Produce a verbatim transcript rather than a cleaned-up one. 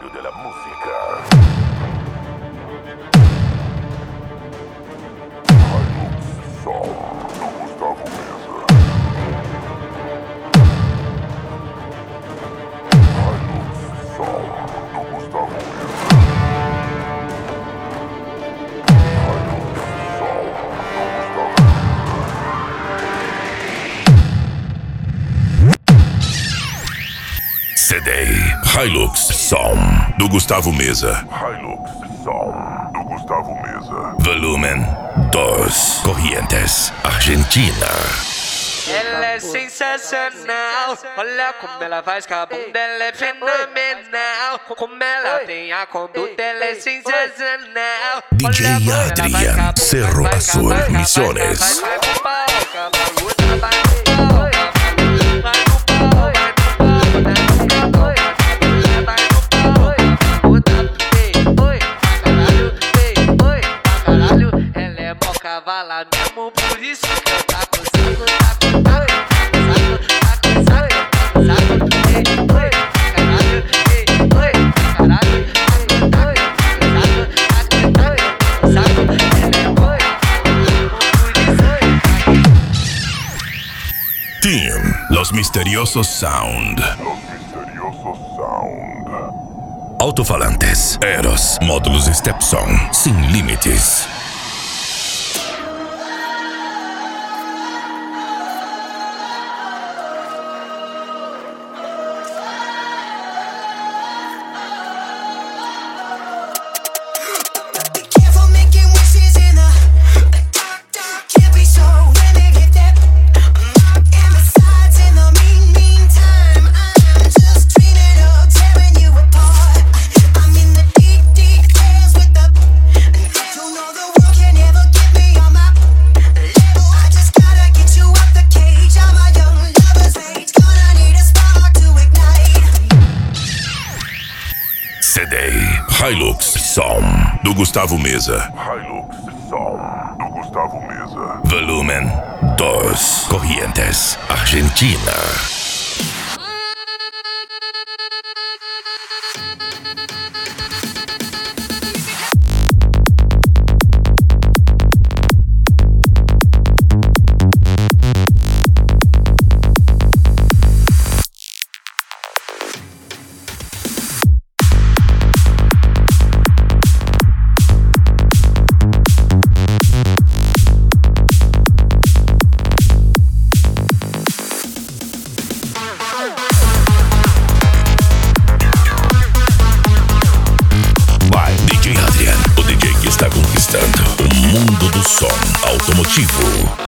Ministério da Música. Hilux Som, do Gustavo Meza. Hilux Som, do Gustavo Meza. Hilux Som, do Gustavo Meza. C D Hilux Som, do Gustavo Meza. Hilux Som, do Gustavo Meza. Volumen dois, Corrientes, Argentina. Ela é sensacional, olha como ela faz com a bunda, ela é fenomenal. Como ela tem a conduta, ela é sensacional. D J Adrian, Cerro Azul, Misiones. Ela é mó cavala mesmo, por isso que eu tá coçando, tá coçando, tá coçando, tá coçando, ei, oi, caralho, ei, oi, caralho, ei, oi, tá coçando, tá coçando, ela é mó Team Los Misteriosos Sound. Los Misteriosos Sound. Altofalantes, Eros, módulos Stepson, sem limites. C D Hilux Som, do Gustavo Meza. Hilux Som, do Gustavo Meza. Volumen dois, Corrientes, Argentina. Conquistando o mundo do som automotivo.